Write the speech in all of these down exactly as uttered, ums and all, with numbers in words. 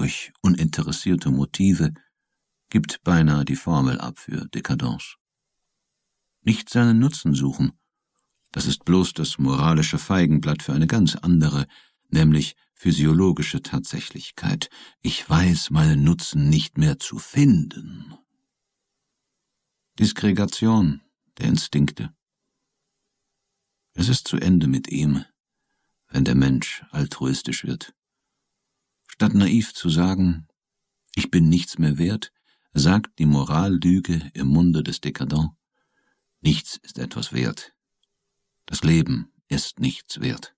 durch uninteressierte Motive, gibt beinahe die Formel ab für Dekadence. Nicht seinen Nutzen suchen, das ist bloß das moralische Feigenblatt für eine ganz andere, nämlich physiologische Tatsächlichkeit. Ich weiß meinen Nutzen nicht mehr zu finden. Diskregation der Instinkte. Es ist zu Ende mit ihm, wenn der Mensch altruistisch wird. Statt naiv zu sagen, ich bin nichts mehr wert, sagt die Morallüge im Munde des Dekadent, nichts ist etwas wert. Das Leben ist nichts wert.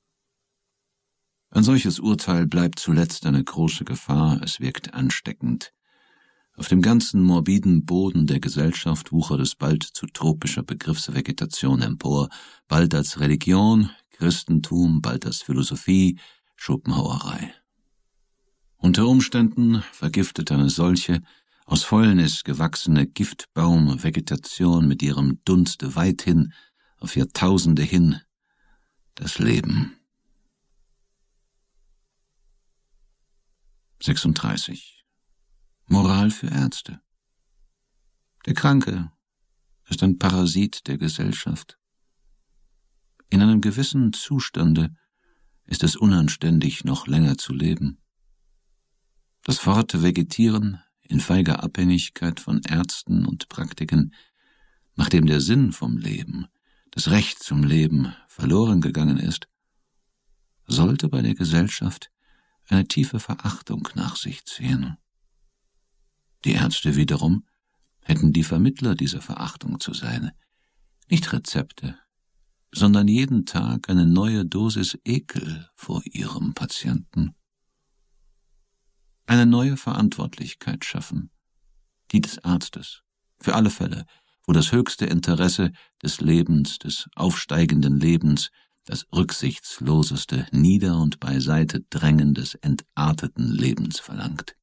Ein solches Urteil bleibt zuletzt eine große Gefahr, es wirkt ansteckend. Auf dem ganzen morbiden Boden der Gesellschaft wuchert es bald zu tropischer Begriffsvegetation empor, bald als Religion, Christentum, bald als Philosophie, Schopenhauerei. Unter Umständen vergiftet eine solche, aus Fäulnis gewachsene Giftbaumvegetation mit ihrem Dunste weithin, auf Jahrtausende hin, das Leben. sechsunddreißig. Moral für Ärzte. Der Kranke ist ein Parasit der Gesellschaft. In einem gewissen Zustande ist es unanständig, noch länger zu leben. Das Fortvegetieren in feiger Abhängigkeit von Ärzten und Praktiken, nachdem der Sinn vom Leben, das Recht zum Leben verloren gegangen ist, sollte bei der Gesellschaft eine tiefe Verachtung nach sich ziehen. Die Ärzte wiederum hätten die Vermittler dieser Verachtung zu sein, nicht Rezepte, sondern jeden Tag eine neue Dosis Ekel vor ihrem Patienten. Eine neue Verantwortlichkeit schaffen, die des Arztes, für alle Fälle, wo das höchste Interesse des Lebens, des aufsteigenden Lebens, das rücksichtsloseste Nieder- und Beiseite drängen des entarteten Lebens verlangt.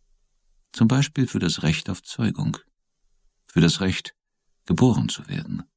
Zum Beispiel für das Recht auf Zeugung, für das Recht, geboren zu werden.